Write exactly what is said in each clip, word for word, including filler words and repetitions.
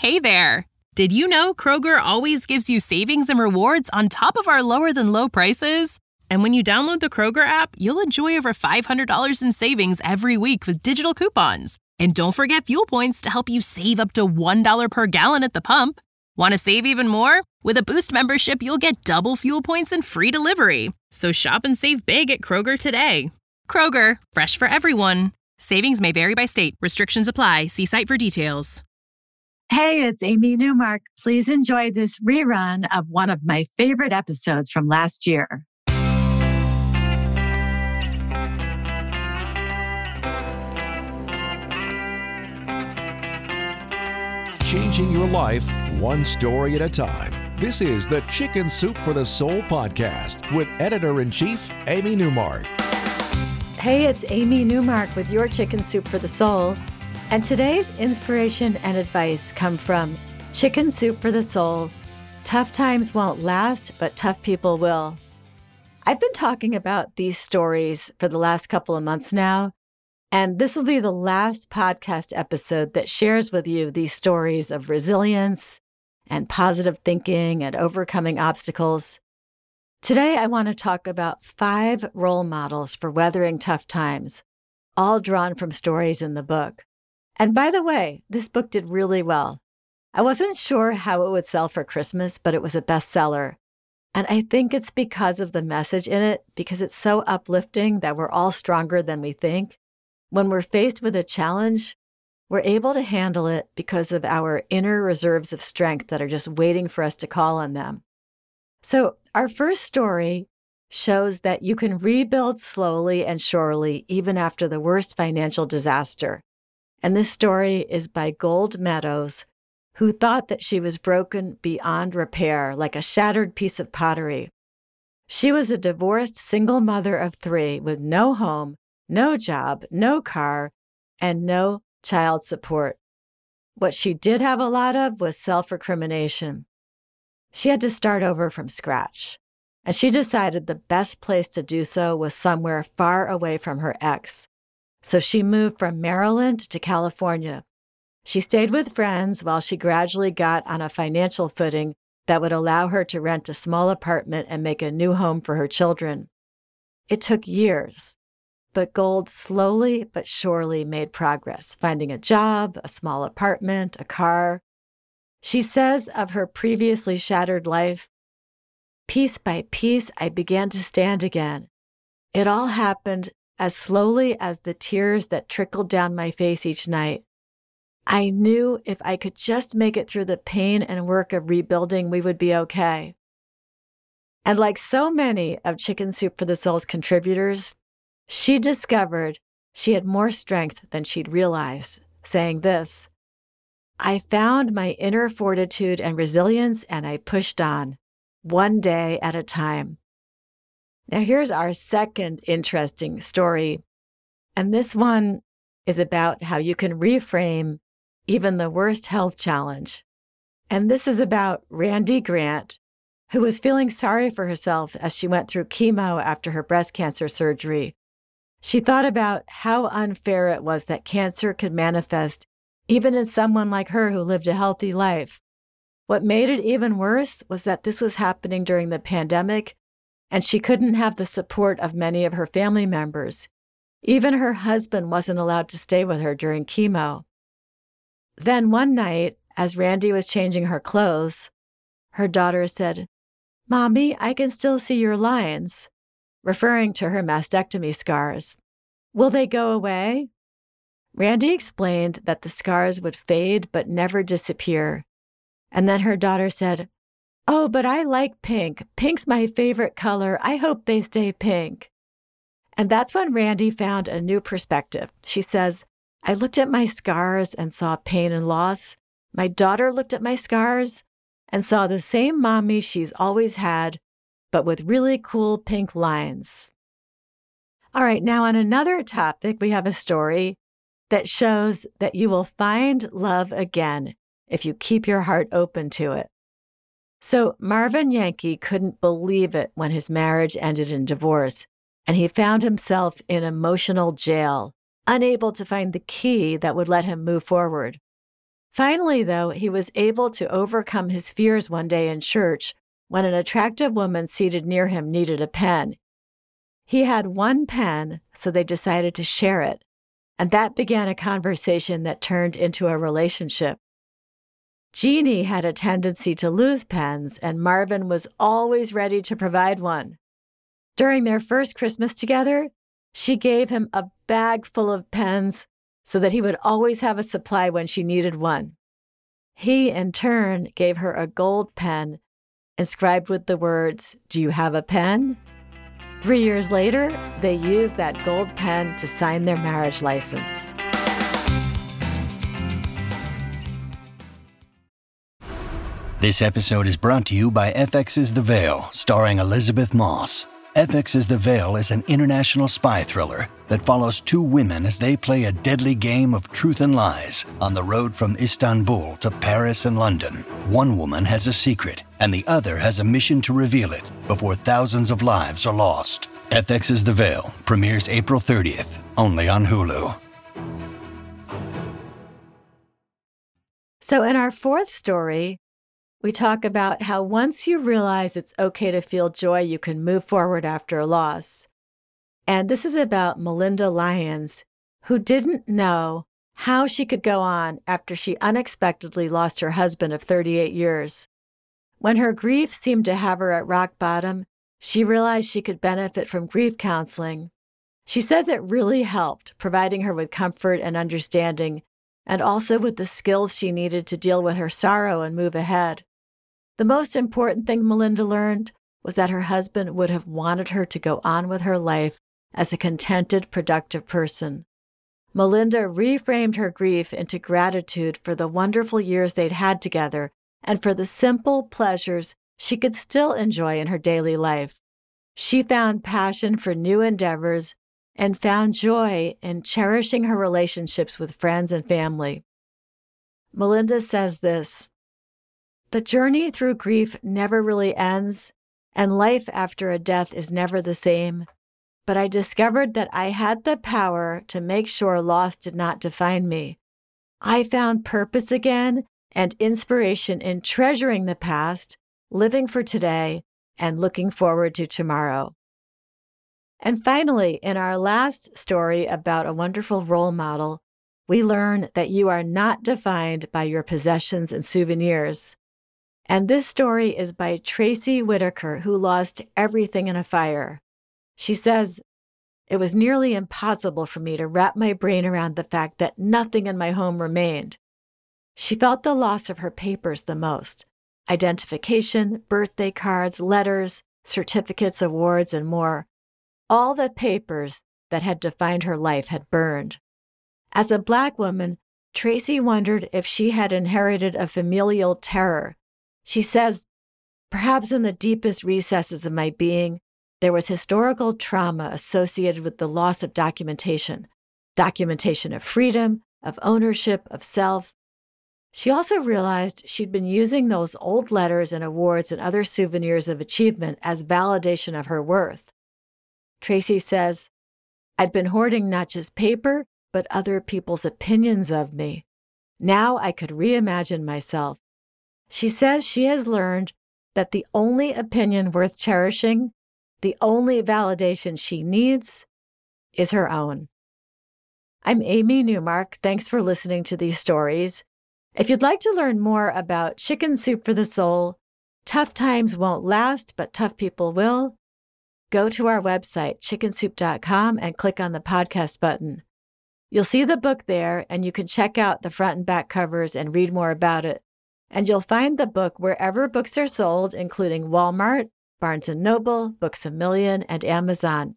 Hey there! Did you know Kroger always gives you savings and rewards on top of our lower-than-low prices? And when you download the Kroger app, you'll enjoy over five hundred dollars in savings every week with digital coupons. And don't forget fuel points to help you save up to one dollar per gallon at the pump. Want to save even more? With a Boost membership, you'll get double fuel points and free delivery. So shop and save big at Kroger today. Kroger, fresh for everyone. Savings may vary by state. Restrictions apply. See site for details. Hey, it's Amy Newmark. Please enjoy this rerun of one of my favorite episodes from last year. Changing your life one story at a time. This is the Chicken Soup for the Soul podcast with Editor-in-Chief Amy Newmark. Hey, it's Amy Newmark with your Chicken Soup for the Soul. And today's inspiration and advice come from Chicken Soup for the Soul. Tough times won't last, but tough people will. I've been talking about these stories for the last couple of months now, and this will be the last podcast episode that shares with you these stories of resilience and positive thinking and overcoming obstacles. Today, I want to talk about five role models for weathering tough times, all drawn from stories in the book. And by the way, this book did really well. I wasn't sure how it would sell for Christmas, but it was a bestseller. And I think it's because of the message in it, because it's so uplifting that we're all stronger than we think. When we're faced with a challenge, we're able to handle it because of our inner reserves of strength that are just waiting for us to call on them. So our first story shows that you can rebuild slowly and surely, even after the worst financial disaster. And this story is by Gold Meadows, who thought that she was broken beyond repair, like a shattered piece of pottery. She was a divorced single mother of three with no home, no job, no car, and no child support. What she did have a lot of was self-recrimination. She had to start over from scratch, and she decided the best place to do so was somewhere far away from her ex. So she moved from Maryland to California. She stayed with friends while she gradually got on a financial footing that would allow her to rent a small apartment and make a new home for her children. It took years, but Gold slowly but surely made progress, finding a job, a small apartment, a car. She says of her previously shattered life, "Piece by piece, I began to stand again. It all happened as slowly as the tears that trickled down my face each night. I knew if I could just make it through the pain and work of rebuilding, we would be okay." And like so many of Chicken Soup for the Soul's contributors, she discovered she had more strength than she'd realized, saying this, "I found my inner fortitude and resilience, and I pushed on, one day at a time." Now, here's our second interesting story. And this one is about how you can reframe even the worst health challenge. And this is about Randy Grant, who was feeling sorry for herself as she went through chemo after her breast cancer surgery. She thought about how unfair it was that cancer could manifest even in someone like her who lived a healthy life. What made it even worse was that this was happening during the pandemic, and she couldn't have the support of many of her family members. Even her husband wasn't allowed to stay with her during chemo. Then one night, as Randy was changing her clothes, her daughter said, "Mommy, I can still see your lines," referring to her mastectomy scars. "Will they go away?" Randy explained that the scars would fade but never disappear. And then her daughter said, "Oh, but I like pink. Pink's my favorite color. I hope they stay pink." And that's when Randy found a new perspective. She says, "I looked at my scars and saw pain and loss. My daughter looked at my scars and saw the same mommy she's always had, but with really cool pink lines." All right, now on another topic, we have a story that shows that you will find love again if you keep your heart open to it. So Marvin Yankee couldn't believe it when his marriage ended in divorce, and he found himself in emotional jail, unable to find the key that would let him move forward. Finally, though, he was able to overcome his fears one day in church when an attractive woman seated near him needed a pen. He had one pen, so they decided to share it, and that began a conversation that turned into a relationship. Jeannie had a tendency to lose pens, and Marvin was always ready to provide one. During their first Christmas together, she gave him a bag full of pens so that he would always have a supply when she needed one. He, in turn, gave her a gold pen inscribed with the words, "Do you have a pen?" Three years later, they used that gold pen to sign their marriage license. This episode is brought to you by F X's The Veil, starring Elizabeth Moss. F X's The Veil is an international spy thriller that follows two women as they play a deadly game of truth and lies on the road from Istanbul to Paris and London. One woman has a secret, and the other has a mission to reveal it before thousands of lives are lost. F X's The Veil premieres April thirtieth, only on Hulu. So in our fourth story, we talk about how once you realize it's okay to feel joy, you can move forward after a loss. And this is about Melinda Lyons, who didn't know how she could go on after she unexpectedly lost her husband of thirty-eight years. When her grief seemed to have her at rock bottom, she realized she could benefit from grief counseling. She says it really helped, providing her with comfort and understanding, and also with the skills she needed to deal with her sorrow and move ahead. The most important thing Melinda learned was that her husband would have wanted her to go on with her life as a contented, productive person. Melinda reframed her grief into gratitude for the wonderful years they'd had together and for the simple pleasures she could still enjoy in her daily life. She found passion for new endeavors and found joy in cherishing her relationships with friends and family. Melinda says this, "The journey through grief never really ends, and life after a death is never the same. But I discovered that I had the power to make sure loss did not define me. I found purpose again and inspiration in treasuring the past, living for today, and looking forward to tomorrow." And finally, in our last story about a wonderful role model, we learn that you are not defined by your possessions and souvenirs. And this story is by Tracy Whitaker, who lost everything in a fire. She says, "It was nearly impossible for me to wrap my brain around the fact that nothing in my home remained." She felt the loss of her papers the most: identification, birthday cards, letters, certificates, awards, and more. All the papers that had defined her life had burned. As a Black woman, Tracy wondered if she had inherited a familial terror. She says, "Perhaps in the deepest recesses of my being, there was historical trauma associated with the loss of documentation, documentation of freedom, of ownership, of self." She also realized she'd been using those old letters and awards and other souvenirs of achievement as validation of her worth. Tracy says, "I'd been hoarding not just paper, but other people's opinions of me. Now I could reimagine myself." She says she has learned that the only opinion worth cherishing, the only validation she needs, is her own. I'm Amy Newmark. Thanks for listening to these stories. If you'd like to learn more about Chicken Soup for the Soul, Tough Times Won't Last, but Tough People Will, go to our website, chicken soup dot com, and click on the podcast button. You'll see the book there, and you can check out the front and back covers and read more about it. And you'll find the book wherever books are sold, including Walmart, Barnes and Noble, Books A Million, and Amazon.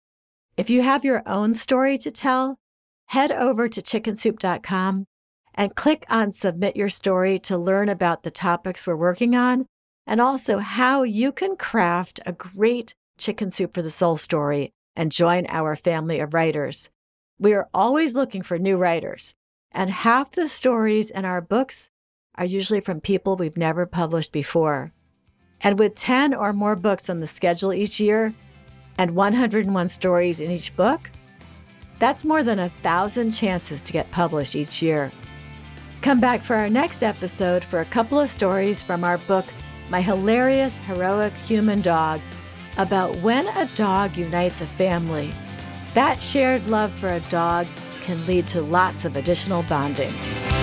If you have your own story to tell, head over to chicken soup dot com and click on Submit Your Story to learn about the topics we're working on and also how you can craft a great Chicken Soup for the Soul story and join our family of writers. We are always looking for new writers, and half the stories in our books are usually from people we've never published before. And with ten or more books on the schedule each year and one hundred one stories in each book, that's more than a thousand chances to get published each year. Come back for our next episode for a couple of stories from our book, My Hilarious Heroic Human Dog, about when a dog unites a family. That shared love for a dog can lead to lots of additional bonding.